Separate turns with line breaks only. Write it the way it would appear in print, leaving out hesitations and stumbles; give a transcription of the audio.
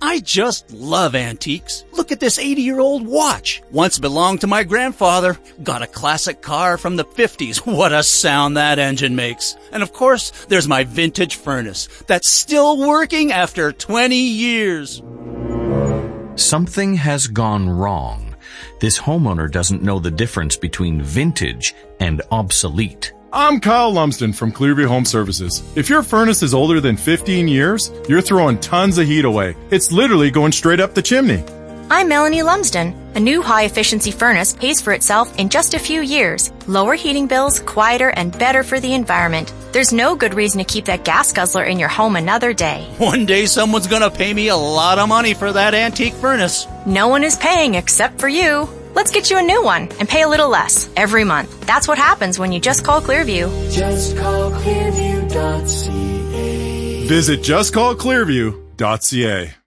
I just love antiques. Look at this 80-year-old watch. Once belonged to my grandfather. Got a classic car from the 50s. What a sound that engine makes. And of course, there's my vintage furnace that's still working after 20 years.
Something has gone wrong. This homeowner doesn't know the difference between vintage and obsolete.
I'm Kyle Lumsden from Clearview Home Services. If your furnace is older than 15 years, you're throwing tons of heat away. It's literally going straight up the chimney.
I'm Melanie Lumsden. A new high-efficiency furnace pays for itself in just a few years. Lower heating bills, quieter, and better for the environment. There's no good reason to keep that gas guzzler in your home another day.
One day someone's gonna pay me a lot of money for that antique furnace.
No one is paying except for you. Let's get you a new one and pay a little less every month. That's what happens when you just call Clearview.
Just call Clearview.ca.
Visit justcallclearview.ca.